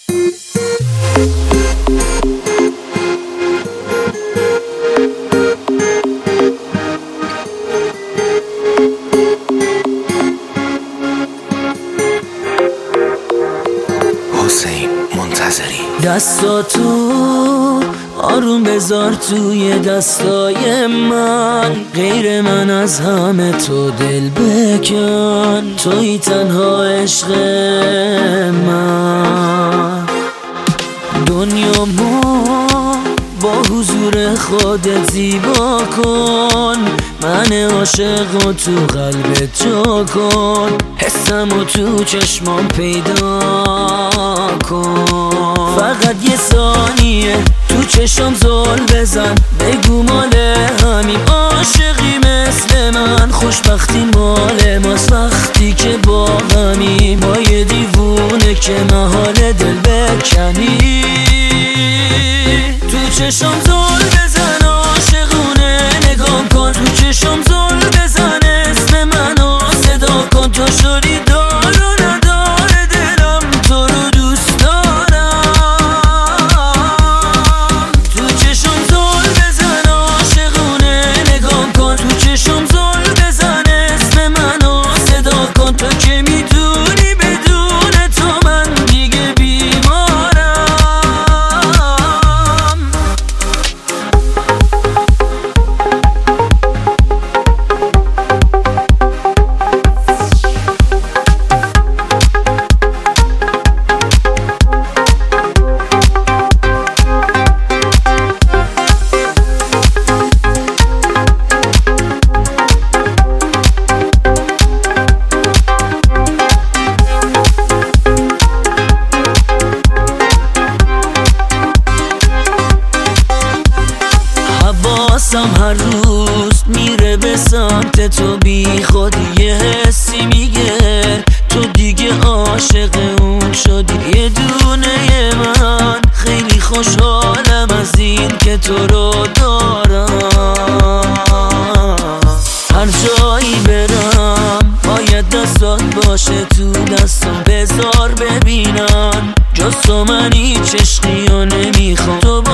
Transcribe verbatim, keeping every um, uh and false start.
حسین منتظری. دستاتو آروم بذار توی دستای من، غیر من از همه تو دل بکن، توی تنها عشق من. دنیا ما با حضور خودت زیبا کن، من عاشق و تو قلبت جا کن، حسم و تو چشمام پیدا کن. فقط یه ثانیه تو چشم زل بزن، بگو مال همیم عاشقی مثل من، خوشبختی مال ماست وقتی که با همیم، با یه دیوونه که محال دل بکنی. تو چشم زل بزن عاشقونه نگام کن، تو چشم زل بزن اسم منو صدا کن، تو شدی دار و ندار دلم، تو رو دوست دارم. تو چشم زل بزن عاشقونه نگام کن، تو چشم زل بزن اسم منو صدا کن، تو که میدونی بدون تو من دیگه بیمارم. حواسم هر روز میره به سمت تو، بی خودی یه حسی میگه تو دیگه عاشق اون شدی. یه دونه من خیلی خوشحالم از این که تو رو دارم، هر جایی برم باید دستات باشه تو دستم، بذار ببینم جز تو من هیچ عشقی رو نمیخوام. تو